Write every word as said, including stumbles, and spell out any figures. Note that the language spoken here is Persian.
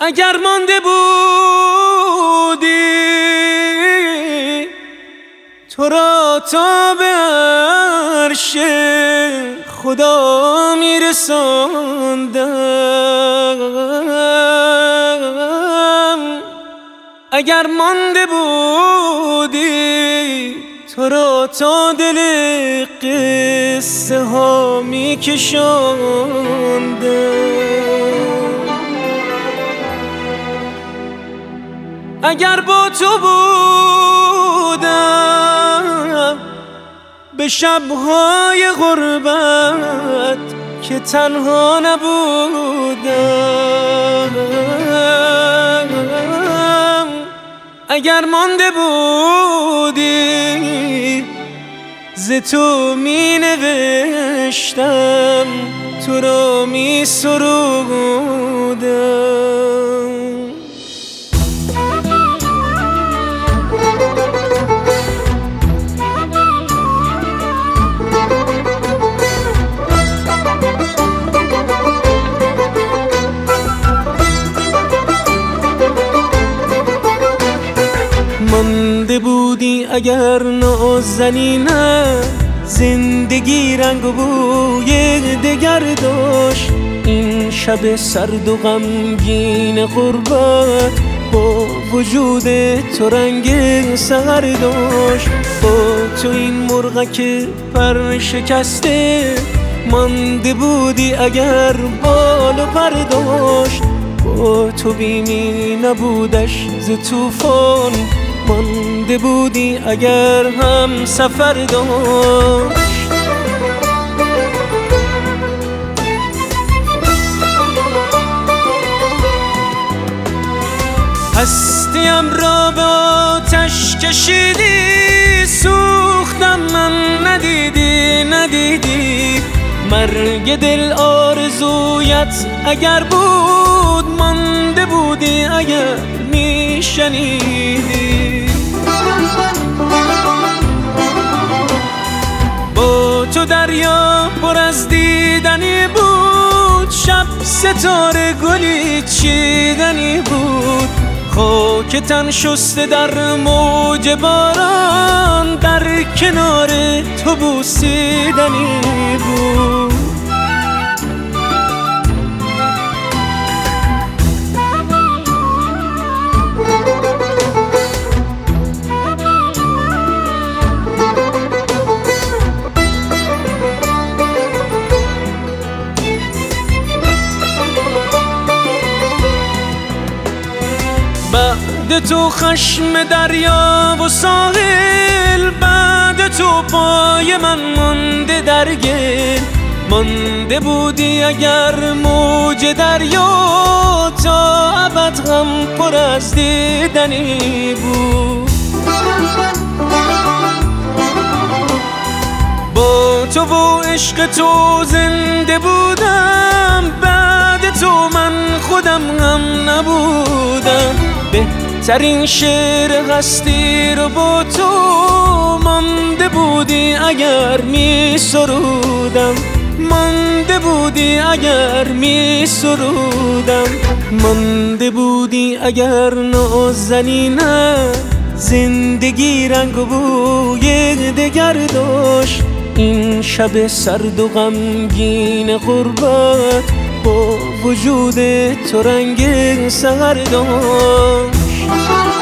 اگر مانده بودی تو را تا به عرش خدا میرساندم، اگر مانده بودی تو را تا دل قصه ها میکشاندم، اگر با تو بودم به شبهای غربت که تنها نبودم، اگر مانده بودی ز تو می نوشتم تو را می سرودم. مانده بودی اگر نازنینم زندگی رنگ و بوی دگر داشت، این شب سرد و غمگین غربت با وجود تو رنگ سحر داشت. با تو این مرغک پر شکسته مانده بودی اگر بال و پر داشت، با تو بیمی نبودش ز طوفان مانده بودی اگر هم سفر داشت. هستیم را به آتش کشیدی، سوختم من ندیدی ندیدی، مرگ دل آرزویت اگر بود مانده بودی اگر میشنیدی. با تو دریا پر از دیدنی بود، شب ستاره گلی چیدنی بود، خاک تن شسته در موج باران در کنار تو بوسیدنی بود. بعد تو خشم دریا و ساحل، بعد تو پای من مانده در گل، مانده بودی اگر موج دریا تا ابد غم پر از دیدنی بود. با تو و عشق تو زنده بودم، بعد تو من خودم هم نبودم، بهترین شعر هستی رو با تو مانده بودی اگر می سرودم، مانده بودی اگر می سرودم، مانده بودی اگر نازنینم زندگی رنگ و بوی دگر داشت، این شب سرد و غمگین غربت با وجود تو رنگ سحر داشت.